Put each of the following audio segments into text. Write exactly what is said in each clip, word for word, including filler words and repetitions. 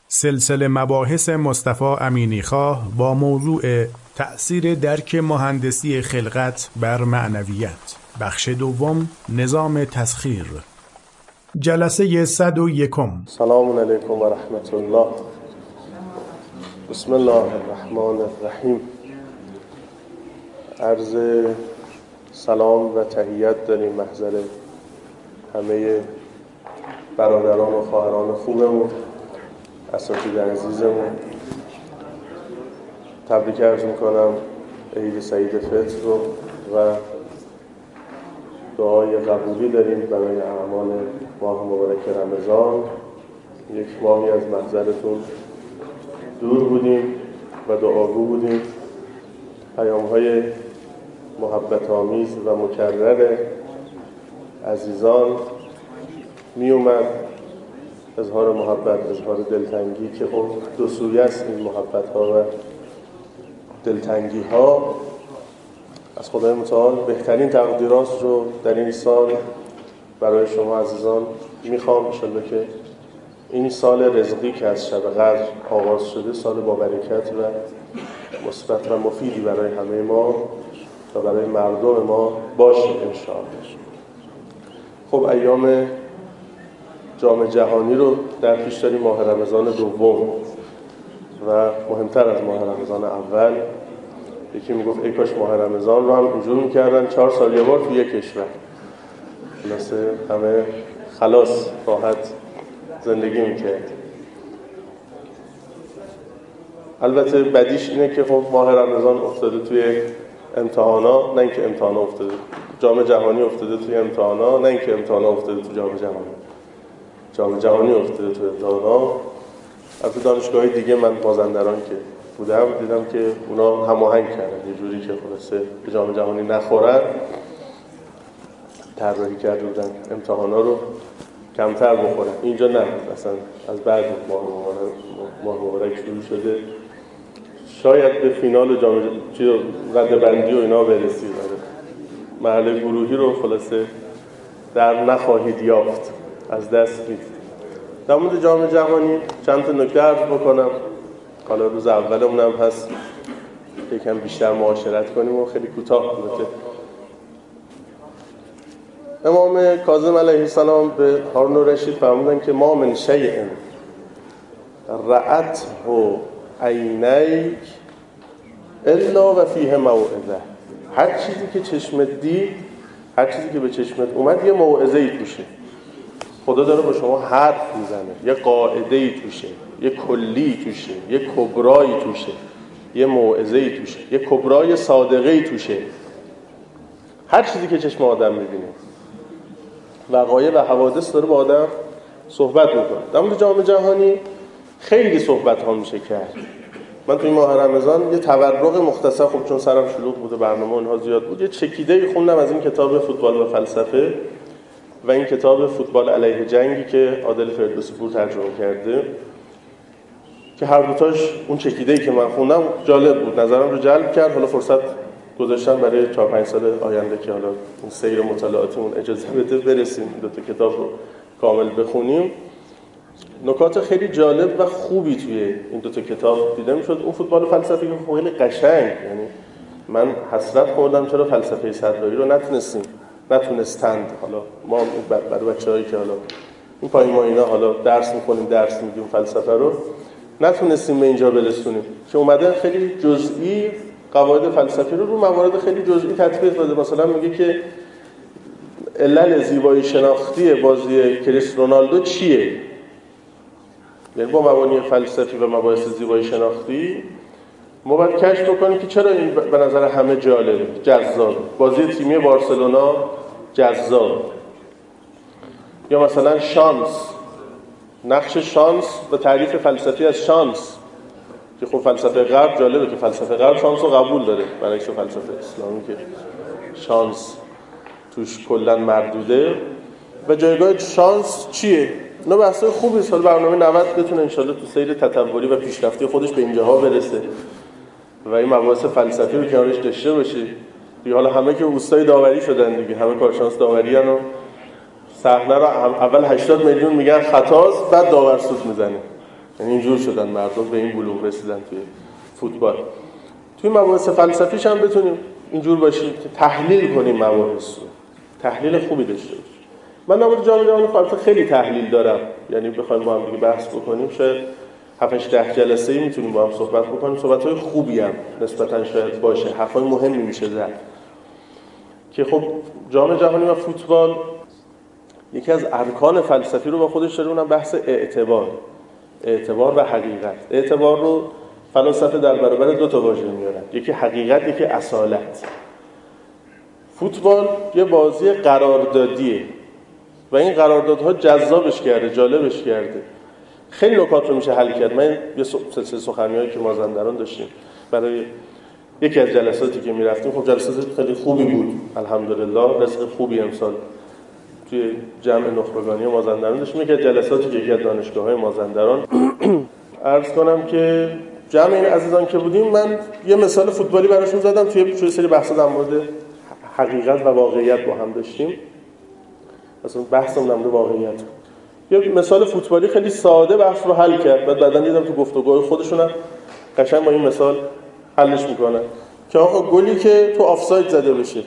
سلسله مباحث مصطفی امینیخواه با موضوع تأثیر درک مهندسی خلقت بر معنویت، بخش دوم، نظام تسخیر، جلسه صد و یکم. سلام علیکم و رحمت الله. بسم الله الرحمن الرحیم. عرض سلام و تحیت داریم محضر همه برادران و خواهران خوبمون، اساتید عزیزمون. تبریک عرض میکنم عید سعید فطر رو و دعای قبولی داریم برای اعمال ماه مبارک رمضان. یک ماهی از محضرتون دور بودیم و دعاگو بودیم. پیام‌های محبت آمیز و مکرر عزیزان می اومد، اظهار محبت، اظهار دلتنگی که اون دو سویه است. این محبت ها و دلتنگی ها از خدای متعال بهترین تقدیرات رو در این سال برای شما عزیزان میخوام. انشالله که این سال رزقی که از شب قدر آغاز شده سال با برکت و مثبت و مفیدی برای همه ما و برای مردم ما باشه انشاءالله. خب ایام جام جهانی رو در پیش داریم، ماه رمضان دوم و مهمتر از ماه رمضان اول. یکی میگفت ای کاش ماه رمضان رو هم اینجور میکردن چهار سال یه بار تو یک کشور، خلاصه همه خلاص راحت زندگی میکرد. البته بدیش اینه که خب ماه رمضان افتاده توی امتحانا، نه اینکه امتحانا افتاده، جام جهانی افتاده توی امتحانا، نه اینکه امتحانا افتاده تو جام جهانی. جام جهانی افتاده تو امتحانا. از دانشگاه دیگه من مازندران که بودم دیدم که اونا هماهنگ کردن یه جوری که خلاصه به جام جهانی نخورن، طراحی کرده بودن امتحانا رو کمتر بخورن. اینجا نه، مثلا از بعد ماه مبارک ماه مبارک شروع شده. شاید به فینال جام جهانی رده بندی و اینا برسید، مرحله گروهی رو خلاصه در نخواهید یافت، از دست میدید. در مورد جام جهانی چند تا نکته عرض بکنم. حالا روز اولمون هم هست یکم بیشتر معاشرت کنیم و خیلی کوتاه. البته امام کاظم علیه السلام به هارون الرشید فرمودن که ما من شیء رأته عینیک الا و فیه موعظه. هر چیزی که چشمت دید، هر چیزی که به چشمت اومد یه موعظه‌ای توشه. خدا داره با شما حرف میزنه، یه قاعده‌ای توشه، یه کلی توشه، یه کبرایی توشه، یه موعظه‌ای توشه، یه کبرای صادقه‌ای توشه. هر چیزی که چشم آدم میبینه، وقایع و حوادث داره با آدم صحبت میکنه. در مورد جام جهانی خیلی صحبت ها میشه کرد. من تو این ماه رمضان یه تورق مختصر، خب چون سرم شلوغ بوده، برنامه اونها زیاد بود، یه چکیده‌ای خوندم از این کتاب فوتبال و فلسفه و این کتاب فوتبال علیه جنگی که عادل فردوسی پور ترجمه کرده، که هر دوتاش اون چکیده‌ای که من خوندم جالب بود، نظرم رو جلب کرد. حالا فرصت گذاشتم برای چهار پنج سال آینده که حالا این سیر مطالعاتمون اجازه بده برسیم این دو تا کتاب رو کامل بخونیم. نکات خیلی جالب و خوبی توی این دو تا کتاب دیده میشد. اون فوتبال فلسفی که خیلی قشنگ، یعنی من حسرت خوردم چرا فلسفه صدرایی رو نتونستیم نتونستند حالا ما برای بچه‌هایی که حالا این پایین ما اینا حالا درس می‌خونیم، درس می‌گیم فلسفه رو، نتونستیم به اینجا برسونیم که اومده خیلی جزئی قواعد فلسفی رو رو موارد خیلی جزئی تطبیق داده. مثلا میگه که علل زیبایی شناختی بازی کریستیانو رونالدو چیه؟ یعنی با مبانی فلسفی و مباحث زیبایی شناختی ما باید کشف بکنیم که چرا این به نظر همه جالب، جذاب. بازی تیمی بارسلونا جذاب، یا مثلا شانس، نقش شانس و تعریف فلسفی از شانس که خب فلسفه غرب جالبه که فلسفه غرب شانس رو قبول داره، برعکس فلسفه اسلامی که شانس توش کلا مردوده. و جایگاه شانس چیه؟ اینا بحثای خوبی است. برنامه نود بتونه انشالله تو سیر تطوری و پیشرفتی خودش به اینجاها برسه و این مباحث فلسفی رو کنارش داشته باشه. دیگه حالا همه که اوستای داوری شدن دیگه، همه کارشناس داوری ان و صحنه رو اول هشتاد میلیون میگن خطاست، بعد داور سود میزنه. یعنی اینجور شدن مردم به این بلوغ رسیدن توی فوتبال. توی مباحث فلسفیش هم بتونیم اینجور باشیم که تحلیل کنیم مباحث رو، تحلیل خوبی داشته باشیم. من در مورد جام جهانی خالص خیلی تحلیل دارم، یعنی بخوایم با هم دیگه بحث بکنیم شاید هفت ده جلسه‌ای میتونیم با هم صحبت بکنیم. صحبت‌های خوبی هم نسبتاً شاید باشه، حرفای مهمی میشه زد که خب جام جهانی و فوتبال یکی از ارکان فلسفی رو با خودش داره، اونم بحث اعتبار اعتبار و حقیقت. اعتبار رو فلسفه در برابر دو تا واژه میارن، یکی حقیقت یکی اصالت. فوتبال یه بازی قراردادیه و این قراردادها جذابش کرده، جالبش کرده. خیلی نکات رو میشه حل کرد. من یه سلسله سخنرانیایی که مازندران داشتیم برای یکی از جلساتی که میرفتیم، خب جلسات خیلی خوبی بود الحمدلله، رزق خوبی امسال توی جمع نخبگانی مازندران داشتیم. یکی از جلساتی که یکی از دانشگاه‌های مازندران عرض کنم که جمع این عزیزان که بودیم، من یه مثال فوتبالی براشون زدم. توی توی سری بحثا در مورد حقیقت و واقعیت با هم داشتیم، مثلا بحثم در مورد واقعیت. یه مثال فوتبالی خیلی ساده بحث رو حل کرد. بعد بعدن دیدم تو گفتگوهای خودشون هم قشنگ با این مثال حلش میکنن که آقا گلی که تو آفساید زده بشه،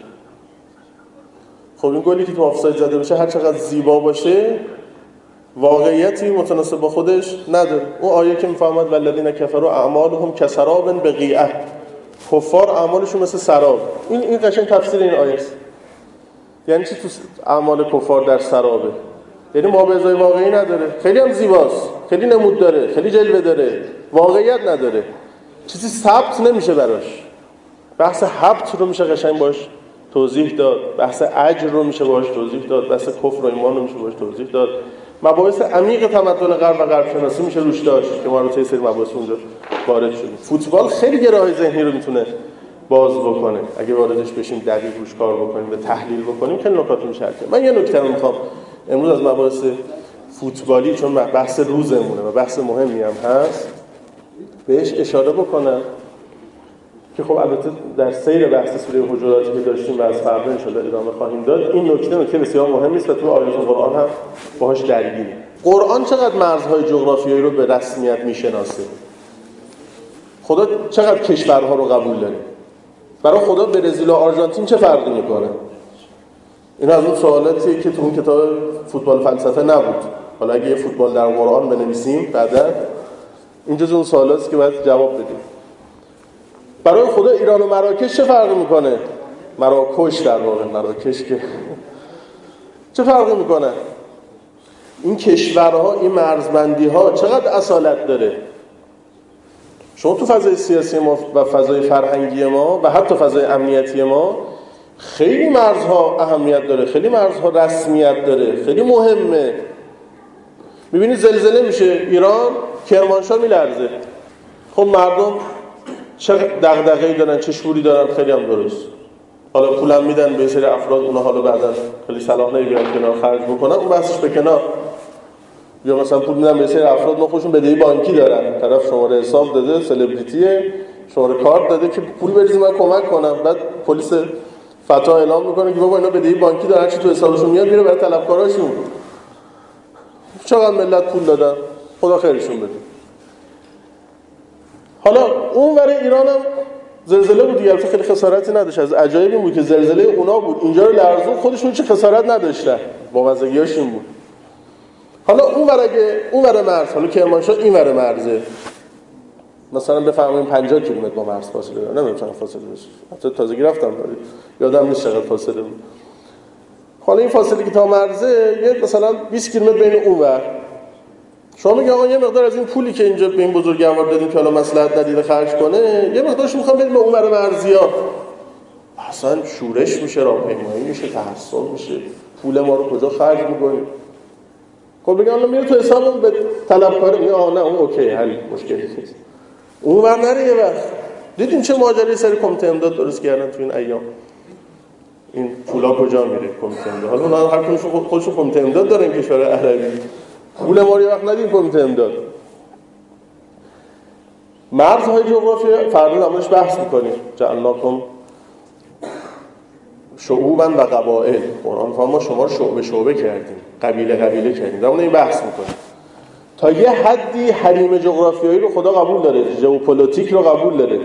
خب این گلی که تو آفساید زده بشه هر چقدر زیبا باشه واقعیتی متناسب با خودش نداره. اون آیه که میفهمد والذین کفروا اعمالهم کسراب بقیعه، کفار اعمالشون مثل سراب. این این قشنگ تفسیر این آیه است. یعنی چی تو اعمال کفار در سرابه؟ یعنی مابعضای واقعی نداره، خیلی هم زیباست، خیلی نمود داره، خیلی جلوه داره، واقعیت نداره، چیزی ثبت نمیشه براش. بحث حبط رو میشه قشنگ باش توضیح داد، بحث اجر رو میشه باش توضیح داد، بحث کفر و ایمان رو میشه باش توضیح داد، مباحث عمیق تمدن غرب و غرب شناسی میشه روش داشت که ما رو طی سری مباحث اونجا وارد شدیم. فوتبال خیلی گره‌های ذهنی رو میتونه باز بکنه اگه واردش بشیم، دقیق روش کار بکنیم و تحلیل بکنیم، خیلی نکات میشه کرد. من یه نکته رو میخوام امروز از مباحث فوتبالی، چون بحث روزمونه و بحث مهمی هم هست، بهش اشاره بکنم که خب البته در سیر بحث سوره حجرات که داشتیم و از فردا ان شاءالله ادامه خواهیم داد، این نکته نکته بسیار مهمی است و تو آیات قرآن هم باهاش درگیریم. قرآن چقدر مرزهای جغرافیایی رو به رسمیت میشناسه؟ خدا چقدر کشورها رو قبول داره؟ برای خدا برزیل و آرژانتین چه فرقی میکنه؟ این از اون سوالاتیه که تو اون کتاب فوتبال فلسفه نبود. حالا اگه یه فوتبال در قرآن بنویسیم بعدا، این جزو اون سوالاتیه که باید جواب بدیم. برای خدا ایران و مراکش چه فرقی میکنه؟ مراکش در واقع، مراکش که چه فرقی میکنه؟ این کشورها، این مرزبندی‌ها چقدر اصالت داره؟ شما تو فضای سیاسی ما و فضای فرهنگی ما و حتی فضای امنیتی ما خیلی مرزها اهمیت داره، خیلی مرزها رسمیت داره، خیلی مهمه. میبینید زلزله میشه ایران، کرمانشاه میلرزه. خب مردم چه دغدغه‌ای دارن، چه شعوری دارن، خیلی هم درست. حالا پولم میدن به سری افراد، اونا حالا بعدا خیلی صلاح نمی‌بینن کنار خرج بکنن، اون بحثش به کنار. یا مثلا پول میدن به سری افراد، ما خودشون بدهی بانکی دارن، طرف شماره حساب داده، سلبریتیه، شماره کارت داده که پول بریزید من کمک کنم، بعد پلیس فتا اعلام میکنه که بابا اینا بدهی بانکی دارن، چی تو حسابشون میاد میره برای طلبکاراشون. چقدر ملت پول دادن، خدا خیرشون بده. حالا اون ور ایران هم زلزله بود دیگه، خیلی خسارتی نداشت. از عجایب این بود که زلزله اونا بود، اینجا رو لرزون، خودشون چه خسارت نداشتن، بامزگیاش این بود. حالا اون ور اگه اون ور مرز، حالا کرمانشاه این ور مرزه، مثلا بفهمیم پنجاه کیلومتر با مرز فاصله داره، نمیدونم چند فاصله باشه، حتی تازگی رفتم دارید یادم نیست چقدر فاصله بود. حالا این فاصله که تا مرزه یه مثلا بیست کیلومتر بین اون ور، شما میگه آقا یه مقدار از این پولی که اینجا به این بزرگوار دادیم که حالا مصلحت ندیده خرج کنه، یه مقدارش میخوام بدیم به اون ور مرزیا. اصلا شورش میشه، راهپیمایی میشه، تعصب میشه، پول ما رو کجا خرج میکنیم؟ خب بگم الان میره تو حسابم به طلبکار، میگه آ نه اون اوکی، حل مشکلی نیست. اون ور نره. یه وقت دیدین چه ماجرای سری کمیته امداد درست کردن تو این ایام؟ این پولا کجا میره کمیته امداد؟ حالا اونها هر کدومشون خودشون کمیته امداد دارن، کشور عربی. پول ما رو یه وقت ندین کمیته امداد. مرزهای جغرافیایی فردا همش بحث می‌کنیم. جعلناکم شعوبا و قبائل. قرآن فرمود ما شما رو شعبه شعبه کردیم، قبیله قبیله کردیم. در مورد این بحث می‌کنیم. تا یه حدی حریم جغرافیایی رو خدا قبول داره، ژئوپلیتیک رو قبول داره،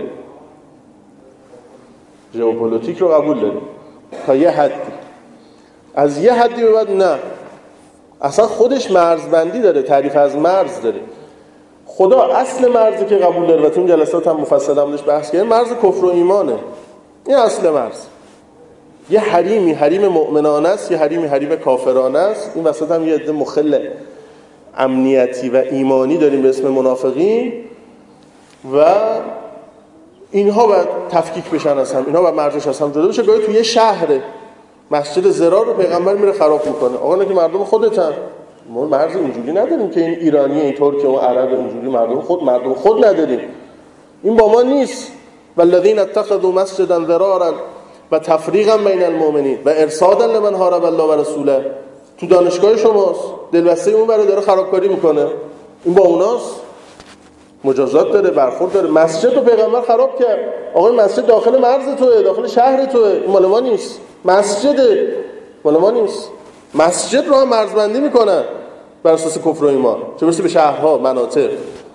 ژئوپلیتیک رو قبول داره تا یه حدی. از یه حدی به بعد نه، اصلا خودش مرزبندی داره، تعریف از مرز داره. خدا اصل مرزی که قبول داره و تو این جلسات هم مفصل هم داشت بحث کردیم، مرز کفر و ایمانه. این اصل مرز. یه حریمی حریم مؤمنانه است، یه حریمی حریم کافرانه است. این وسط هم یه عده مخل امنیتی و ایمانی داریم به اسم منافقین و اینها باید تفکیک بشن از هم، اینها باید مرزش از هم جدا بشه. گاهی توی یه شهره مسجد زرار رو پیغمبر میره خراب میکنه. آقا نه که مردم خودتن، ما مرز اینجوری نداریم که این ایرانی این ترک و عرب اینجوری مردم خود مردم خود نداریم، این با ما نیست. والذین اتخذوا مسجدا ضرارا و تفریقا بین المؤمنین و ارصادا لمن حارب الله و رسوله. تو دانشگاه شماست، دلبسته اون بره داره خرابکاری میکنه، این با اوناست، مجازات داره، برخورد داره. مسجد رو پیغمبر خراب کرد. آقا مسجد داخل مرز توئه، داخل شهر توئه، این مال ما نیست. مسجد مال ما نیست. مسجد رو هم مرزبندی میکنن بر اساس کفر و ایمان، چه برسه به شهرها، مناطق.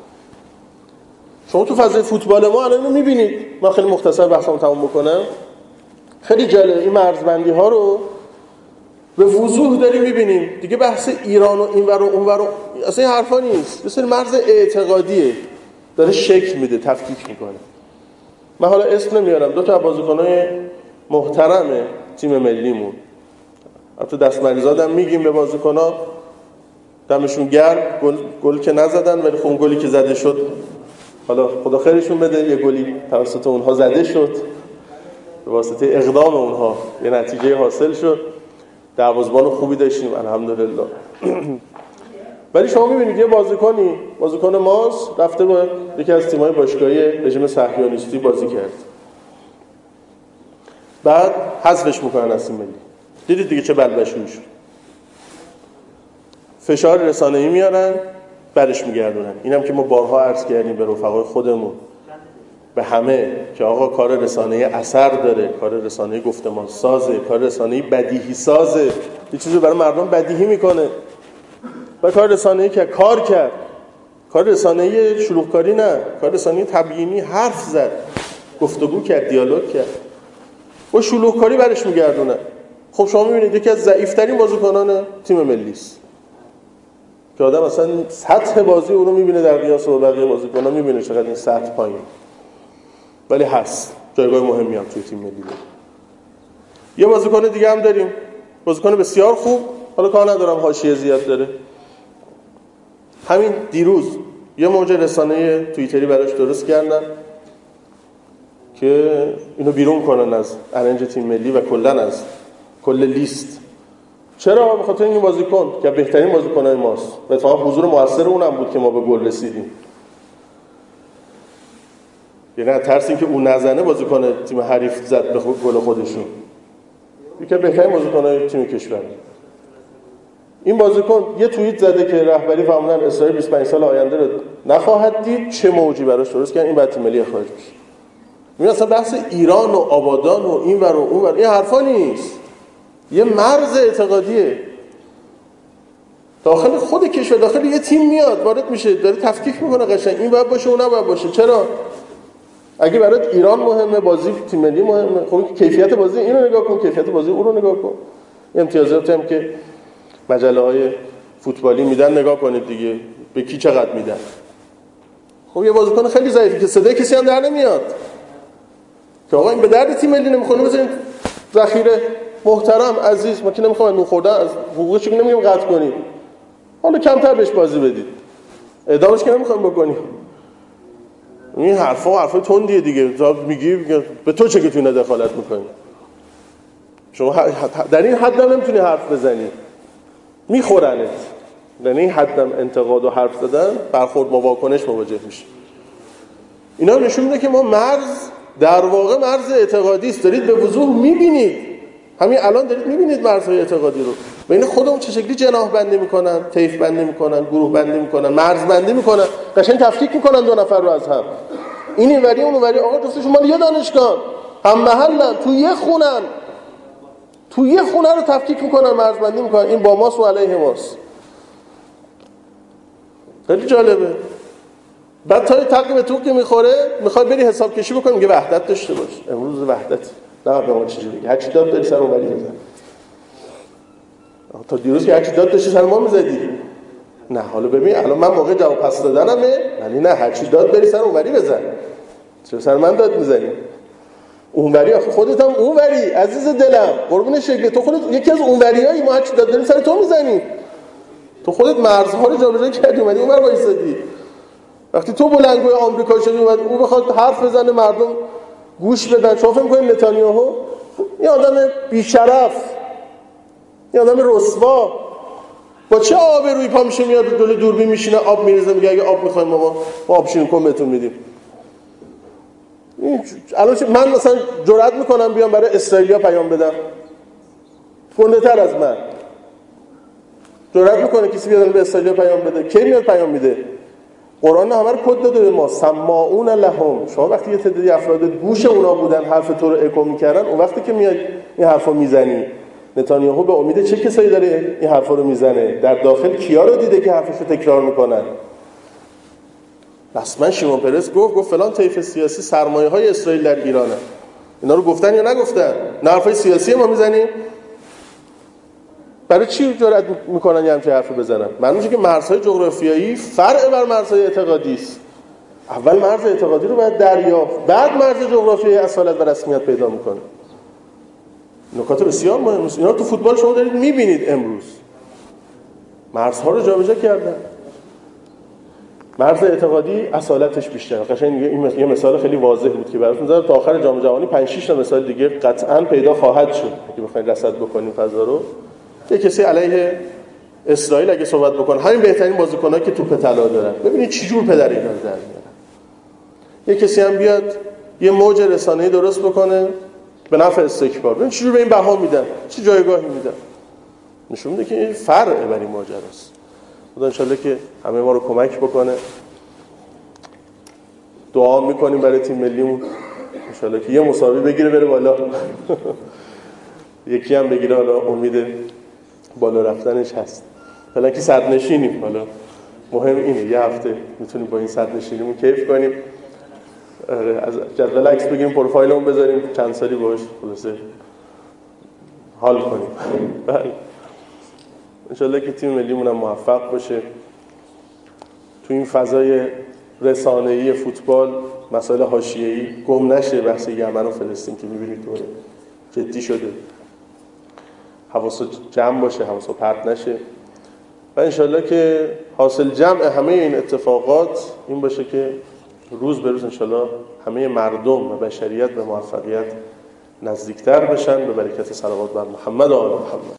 شما تو فضای فوتبال ما الان اینو میبینید. من خیلی مختصر بحثمو تموم بکنم. خیلی جالب این مرزبندی ها رو به وضوح داریم میبینیم دیگه. بحث ایران و اینور و اونور و اصلا این حرفا نیست، مثل مرز اعتقادیه، داره شکل میده، تفکیک میکنه. من حالا اسم نمیارم، دو تا بازیکنای محترم تیم ملیمون، البته دستمریزادم میگیم به بازیکن‌ها، دمشون گرم، گل گل که نزدن ولی خب اون گلی که زده شد حالا خدا خیرشون بده، یه گلی توسط اونها زده شد، به واسطه اقدام اونها یه نتیجه حاصل شد. دروازه‌بان خوبی داشتیم الحمدلله. ولی شما می‌بینید یه بازیکنی، بازیکن ماست، رفته با یکی از تیم‌های باشگاهی رژیم صهیونیستی بازی کرد، بعد حذفش می‌کنن از تیم ملی. دیدید دیگه چه بلبشویی شد. فشار رسانه‌ای میارن، برش میگردونن. اینم که ما بارها عرض کردیم به رفقای خودمون، به همه، که آقا کار رسانه‌ای اثر داره، کار رسانه‌ای گفتمان سازه، کار رسانه‌ای بدیهی سازه، یه چیزی برای مردم بدیهی میکنه. و کار رسانه‌ای که کار کرد، کار رسانه‌ای شلوغکاری نه، کار رسانه‌ای تبیینی، حرف زد، گفتگو کرد، دیالوگ کرد. و شلوغکاری برش میگردونه. خب شما میبینید یکی از ضعیف‌ترین بازیکنان تیم ملی است که آدم اصلا سطح بازی اون رو میبینه در قیاس با بقیه بازیکن‌ها، میبینه چقدر این سطح پایین، ولی هست، جایگاه مهمی هم توی تیم ملی داره. یه بازیکن دیگه هم داریم، بازیکن بسیار خوب، حالا کار ندارم حاشیه زیاد داره. همین دیروز یه موج رسانه توییتری براش درست کردن که اینو بیرون کنن از ارنج تیم ملی و کلا از کل لیست. چرا؟ به خاطر این بازیکن که بهترین بازیکنای ماست و اتفاقا حضور موثر اونم بود که ما به گل رسیدیم. یعنی از ترس اینکه اون نزنه بازیکن تیم حریف زد به گل خودشون. یکی بهترین بازیکنای تیم کشور. این بازیکن یه توییت زده که رهبری فهمیدن اسرائیل بیست و پنج سال آینده رو نخواهد دید، چه موجی براش درست کردن این بعد تیم ملی اخراج بشه. میگن اصلا بحث ایران و آبادان و اینور و اونور این حرفا نیست. یه مرز اعتقادیه. داخل خود کشور، داخل یه تیم میاد وارد میشه، داره تفکیک میکنه قشنگ، این باید باشه اون نباید باشه. چرا؟ اگه برات ایران مهمه، بازی تیم ملی مهمه، خب کیفیت بازی اینو نگاه کن، کیفیت بازی اون رو نگاه کن. امتیازاتی هم که مجله‌های فوتبالی میدن نگاه کنید دیگه، به کی چقدر میدن. خب یه بازیکن خیلی ضعیفی که صدای کسی هم در نمیاد که آقا این به درد تیم ملی نمیخونه، بزنید ذخیره محترم عزیز، ما که نمیخوام نون خوردن از حقوقش که نمیگیم قطع کنیم، حالا کمتر بهش بازی بدید، اعدامش که نمیخوام بکنیم. این حرفا حرفای تندیه دیگه. میگی به تو چه که تو اینا دخالت میکنی؟ شما در این حد هم نمیتونی حرف بزنی، میخورنت. در این حد هم انتقاد و حرف زدن برخورد با واکنش مواجه میشه. اینا نشون میده که ما مرز در واقع مرز اعتقادی است. دارید به وضوح میبینید، همین الان دارید میبینید مرزهای اعتقادی رو. بین خودمون چه شکلی جناح بندی میکنن، طیف بندی میکنن، گروه بندی میکنن، مرز بندی میکنن، قشنگ تفکیک میکنن دو نفر رو از هم. این اینوری اون اونوری، آقا جفتشون مال یه دانشگاه، هم محلن، تو یه خونن، تو یه خونه رو تفکیک میکنن، مرز بندی میکنن. این با ماست و علیه ماست. خیلی جالبه. بعد تا تقریبا تو که میخوره میخوای بری حساب کشی بکنی، میگه وحدت داشته باش، امروز وحدت نه به ما چیزی بگی، هر چی داد داری سر اونوری بزن. تا دیروز که هر چی داد داشتی سر ما میزدی. نه حالا ببین الان من موقع جواب پس دادنمه، یعنی نه هر چی داد بری سر اونوری بزن. چرا سر من داد میزنی؟ اونوری آخه خودت هم اونوری عزیز دلم، قربون شکل تو خودت یکی از اونوریایی، ما هر چی داد داریم سر تو میزنیم. تو خودت مرزها رو جابجا کردی اومدی اونور وایسادی. وقتی تو بلندگوی آمریکا شدی اومد اون بخواد حرف بزنه مردم گوش بدن، شما فکر می‌کنید نتانیاهو یه آدم بی‌شرف، یه آدم رسوا با چه آبرویی پا میشه میاد جلوی دوربین میشینه آب میریزه میگه اگه آب می‌خواید ما ما آب شیرین کن بهتون میدیم. الان من مثلا جرئت میکنم بیام برای اسرائیلیا پیام بدم، گنده‌تر از من جرئت میکنه کسی بیاد به اسرائیلیا پیام بده؟ کی میاد پیام میده؟ قرآن همه رو کد داده به ما، سماعون لهم. شما وقتی یه تعدادی افراد گوش اونا بودن حرف تو رو اکو میکردن، اون وقتی که میاد این حرفو میزنی، نتانیاهو به امید چه کسایی داره این حرفا رو میزنه؟ در داخل کیا رو دیده که حرفشو تکرار میکنن؟ رسما شیمون پرس گفت گفت فلان طیف سیاسی سرمایه‌های اسرائیل در ایرانه. اینا رو گفتن یا نگفتن؟ نه حرفای سیاسی ما میزنیم. برای چی جرأت میکنن یه همچین حرفی بزنن؟ معلومه که مرزهای جغرافیایی فرع بر مرزهای اعتقادی است. اول مرز اعتقادی رو باید دریافت، بعد مرز جغرافیایی اصالت و رسمیت پیدا میکنه. نکات بسیار مهمه. اینا تو فوتبال شما دارید میبینید امروز. مرزها رو جابجا کردن. مرز اعتقادی اصالتش بیشتره. قشنگ این یه مثال خیلی واضح بود که براتون زدم. تا آخر جام جهانی پنج شش تا مثال دیگه قطعاً پیدا خواهد شد که بخواید رصد بکنیم فضا رو. یه کسی علیه اسرائیل اگه صحبت بکنه، همین بهترین بازیکنایی که توپ طلا دارن، ببینید چه جور پدر اینا رو در میارن. یه کسی هم بیاد یه موج رسانه‌ای درست بکنه به نفع استکبار، ببین چه جور به این بها میدن، چه جایگاهی میدن. نشون میده که این فرع بر این ماجراست. خدا ان شاءالله که همه ما رو کمک بکنه. دعا میکنیم برای تیم ملیمون ان شاءالله که یه مساوی بگیره بره بالا. یکی هم بگیره، حالا امید بالا رفتنش هست. حالا که صد نشینیم، حالا مهم اینه یه هفته میتونیم با این صد نشینیمون کیف کنیم، از جدول عکس بگیریم، پروفایلمون بذاریم، چند سالی باهاش خلاصه حال کنیم. بله انشالله که تیم ملیمون هم موفق باشه تو این فضای رسانه‌ای فوتبال، مسائل حاشیه‌ای گم نشه. بحث یمن و فلسطین که می‌بینید دوره جدی شده، حواسو جمع باشه، حواسو پرت نشه و انشالله که حاصل جمع همه این اتفاقات این باشه که روز به روز انشالله همه مردم و بشریت به موفقیت نزدیکتر بشن به برکت صلوات بر محمد و آل محمد.